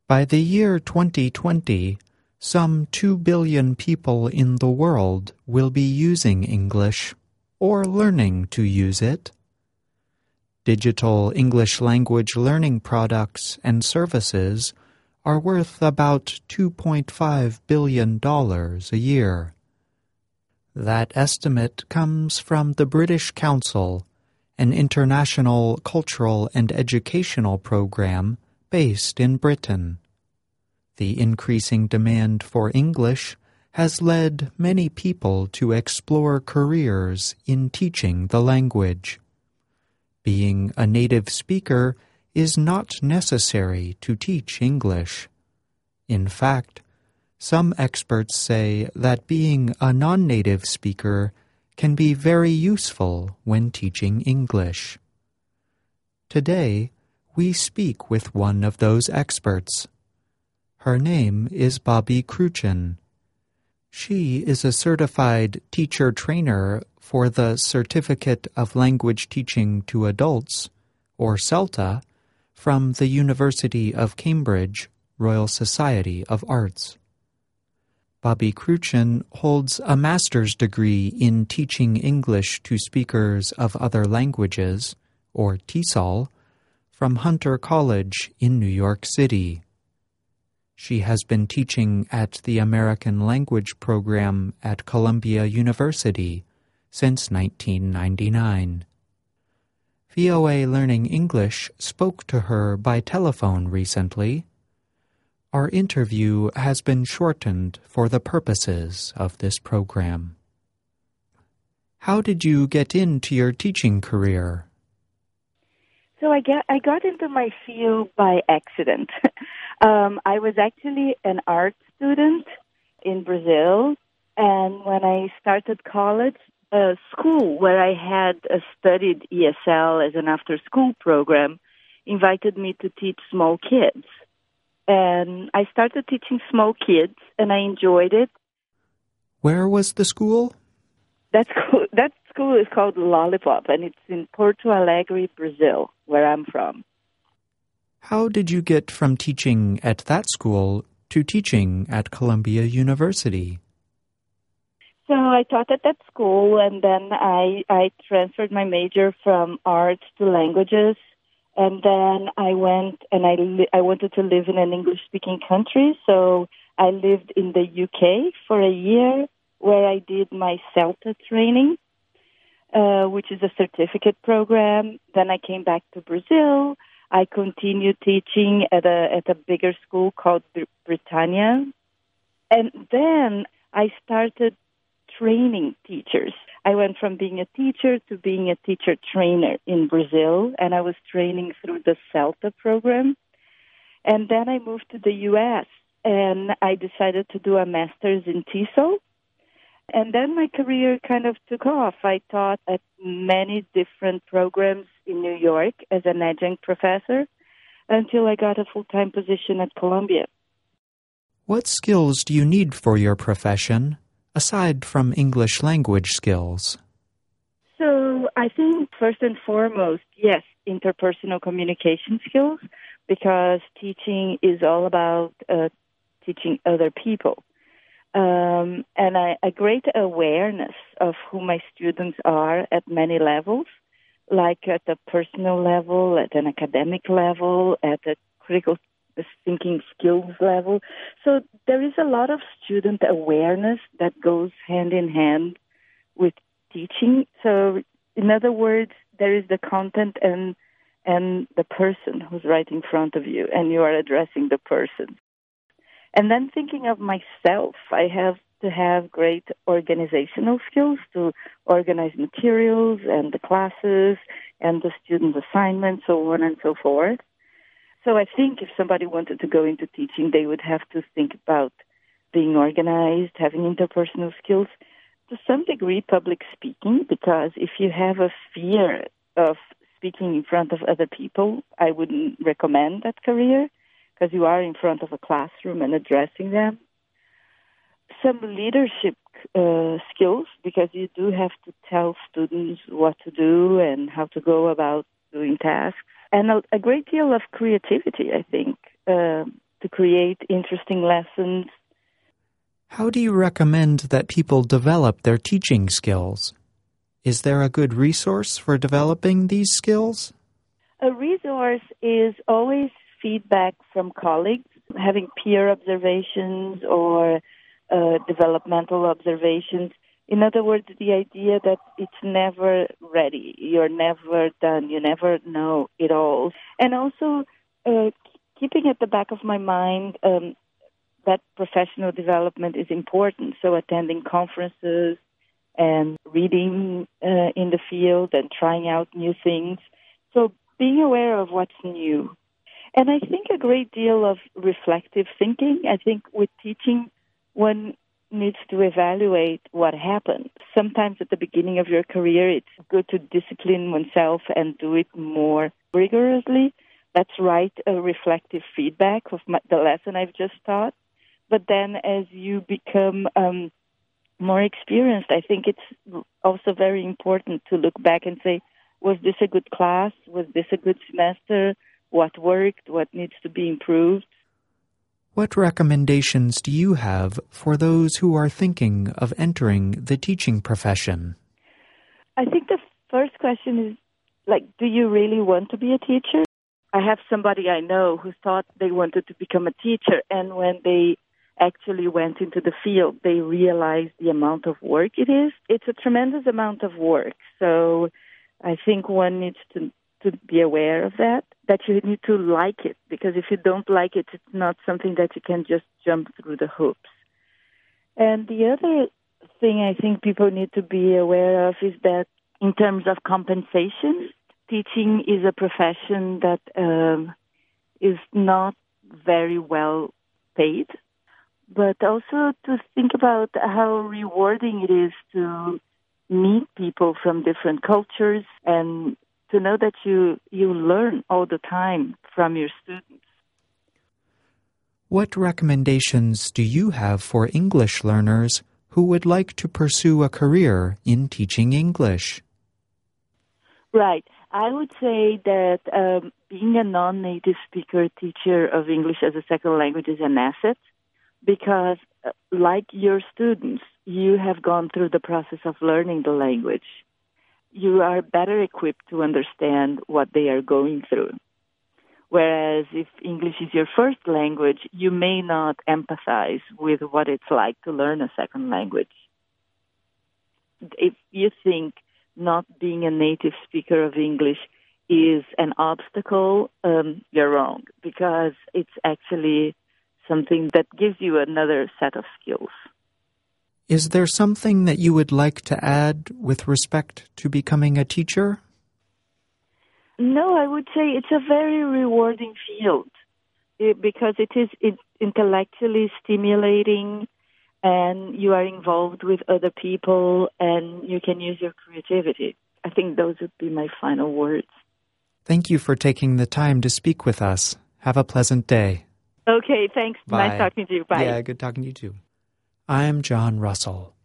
By the year 2020, some 2 billion people in the world will be using English or learning to use it. Digital English language learning products and services are worth about $2.5 billion a year. That estimate comes from the British Council, an international cultural and educational program based in Britain. The increasing demand for English has led many people to explore careers in teaching the language. Being a native speaker is not necessary to teach English. In fact, some experts say that being a non-native speaker can be very useful when teaching English. Today, we speak with one of those experts. Her name is Bobby Cruchen. She is a certified teacher trainer for the Certificate of Language Teaching to Adults, or CELTA, from the University of Cambridge, Royal Society of Arts. Bobby Cruchen holds a master's degree in teaching English to speakers of other languages, or TESOL, from Hunter College in New York City. She has been teaching at the American Language Program at Columbia University since 1999. VOA Learning English spoke to her by telephone recently. Our interview has been shortened for the purposes of this program. How did you get into your teaching career? So I got into my field by accident. I was actually an art student in Brazil, and when I started college, a school where I had studied ESL as an after-school program invited me to teach small kids. And I started teaching small kids, and I enjoyed it. Where was the school? That school is called Lollipop, and it's in Porto Alegre, Brazil, where I'm from. How did you get from teaching at that school to teaching at Columbia University? So I taught at that school, and then I transferred my major from arts to languages. And then I went and I wanted to live in an English-speaking country, so I lived in the UK for a year where I did my CELTA training, which is a certificate program. Then I came back to Brazil. I continued teaching at a bigger school called Britannia. And then I started training teachers. I went from being a teacher to being a teacher trainer in Brazil, and I was training through the CELTA program. And then I moved to the U.S., and I decided to do a master's in TESOL. And then my career kind of took off. I taught at many different programs in New York as an adjunct professor until I got a full-time position at Columbia. What skills do you need for your profession, aside from English language skills? So I think first and foremost, yes, interpersonal communication skills, because teaching is all about teaching other people. And a great awareness of who my students are at many levels, like at the personal level, at an academic level, at a critical thinking skills level. So there is a lot of student awareness that goes hand in hand with teaching. So in other words, there is the content and the person who's right in front of you, and you are addressing the person. And then thinking of myself, I have to have great organizational skills to organize materials and the classes and the student assignments, so on and so forth. So I think if somebody wanted to go into teaching, they would have to think about being organized, having interpersonal skills, to some degree public speaking, because if you have a fear of speaking in front of other people, I wouldn't recommend that career, because you are in front of a classroom and addressing them. Some leadership skills, because you do have to tell students what to do and how to go about doing tasks. And a great deal of creativity, I think. to create interesting lessons. How do you recommend that people develop their teaching skills? Is there a good resource for developing these skills? A resource is always feedback from colleagues, having peer observations or developmental observations. In other words, the idea that it's never ready, you're never done, you never know it all. And also keeping at the back of my mind that professional development is important, so attending conferences and reading in the field and trying out new things. So being aware of what's new. And I think a great deal of reflective thinking. I think with teaching, one needs to evaluate what happened. Sometimes at the beginning of your career, it's good to discipline oneself and do it more rigorously. That's right, a reflective feedback of the lesson I've just taught. But then as you become more experienced, I think it's also very important to look back and say, was this a good class? Was this a good semester? What worked? What needs to be improved? What recommendations do you have for those who are thinking of entering the teaching profession? I think the first question is, do you really want to be a teacher? I have somebody I know who thought they wanted to become a teacher, and when they actually went into the field, they realized the amount of work it is. It's a tremendous amount of work. So I think one needs to be aware of that you need to like it, because if you don't like it, it's not something that you can just jump through the hoops. And the other thing I think people need to be aware of is that in terms of compensation, teaching is a profession that is not very well paid, but also to think about how rewarding it is to meet people from different cultures and to know that you learn all the time from your students. What recommendations do you have for English learners who would like to pursue a career in teaching English? Right. I would say that being a non-native speaker teacher of English as a second language is an asset, because like your students, you have gone through the process of learning the language. You are better equipped to understand what they are going through. Whereas if English is your first language, you may not empathize with what it's like to learn a second language. If you think not being a native speaker of English is an obstacle, you're wrong, because it's actually something that gives you another set of skills. Is there something that you would like to add with respect to becoming a teacher? No, I would say it's a very rewarding field because it is intellectually stimulating, and you are involved with other people, and you can use your creativity. I think those would be my final words. Thank you for taking the time to speak with us. Have a pleasant day. Okay, thanks. Bye. Nice talking to you. Bye. Yeah, good talking to you too. I'm John Russell.